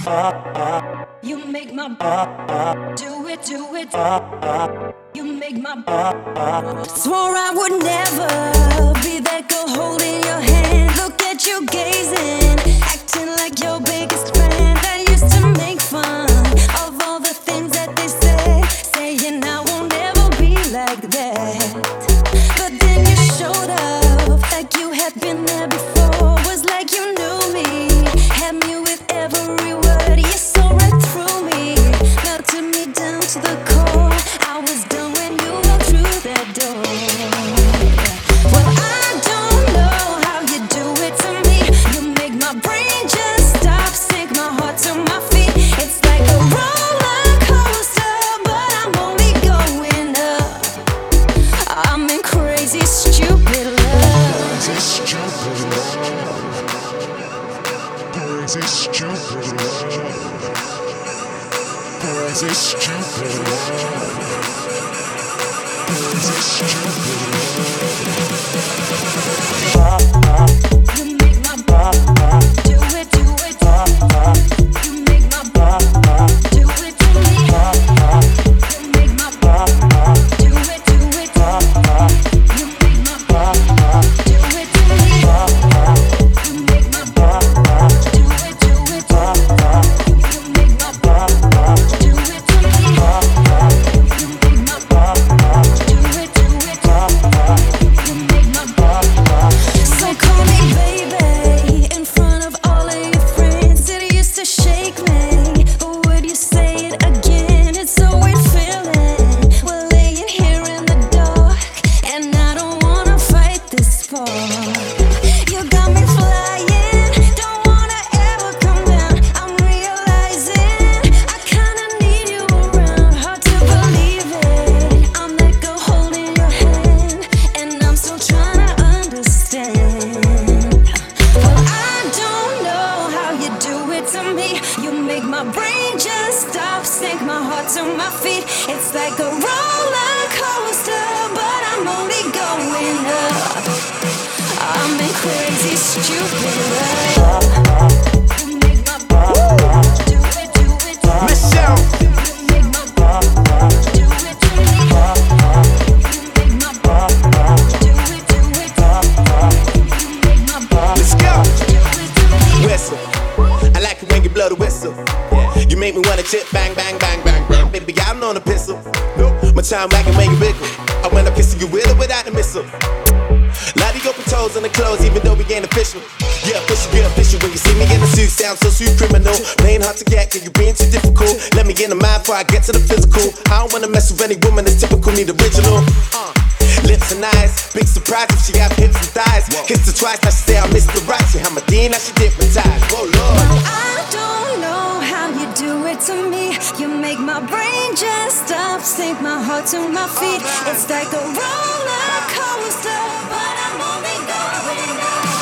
You make my do it, do it. You make my swore I would never be that girl holding your hand. Look at you gazing, acting like your biggest fan. That used to make fun of all the things that they say, saying I won't ever be like that. But then you showed up like you had been there before. Was like you knew me, had me with every word. You saw right through me, melted me down to the core. I was done when you walked through that door. Well, I don't know how you do it to me. You make my brain just stop, sink my heart to my feet. It's like a roller coaster, but I'm only going up. I'm in crazy, stupid love. Crazy, stupid love. Crazy, stupid love. Crazy, stupid love. Crazy, stupid love. You make my do it, do it. You make my do it to me. You make my do it, do it. You make my do it to me. You make my do it, do it. You make my do it to me. You make my do it, do it. You make my so call me baby in front of all of your friends. It used to shake me, but would you say it again? It's so weird feeling. We're laying here in the dark, and I don't wanna fight this spark. You got me flying, don't wanna ever come down. I'm realizing I kinda need you around. Hard to believe it, I'm that girl holding your hand, and I'm still trying to understand. Well, I don't know how you do it to me. You make my brain just stop, sink my heart to my feet. It's like a roller coaster, but I'm only going up. I'm in crazy, stupid love. You make my do it, do it. Michelle, You make my do it to me. You make my do it, do it. You make my let's go. do it to me. Whistle. I like it when you blow the whistle. You make me wanna chip, bang, bang, bang, bang, bang. Baby, I'm on a pistol. My time wagging when you wiggle. I wanna kiss you with or without the missile. Lot of open toes on the clothes, even though we ain't official. Yeah, official when you see me in the suit, sound so sweet criminal. Playing hard to get, cause you being too difficult. Let me in the mind before I get to the physical. I don't wanna mess with any woman that's typical, need original. Lips and eyes, big surprise if she have hips and thighs. Kissed her twice, now she say I missed the right. She had my D, now she hypnotized. Oh Lord. Well, I don't know how you do it to me. You make my brain just stop, sink my heart to my feet. It's like a roller coaster, but I'm only going up.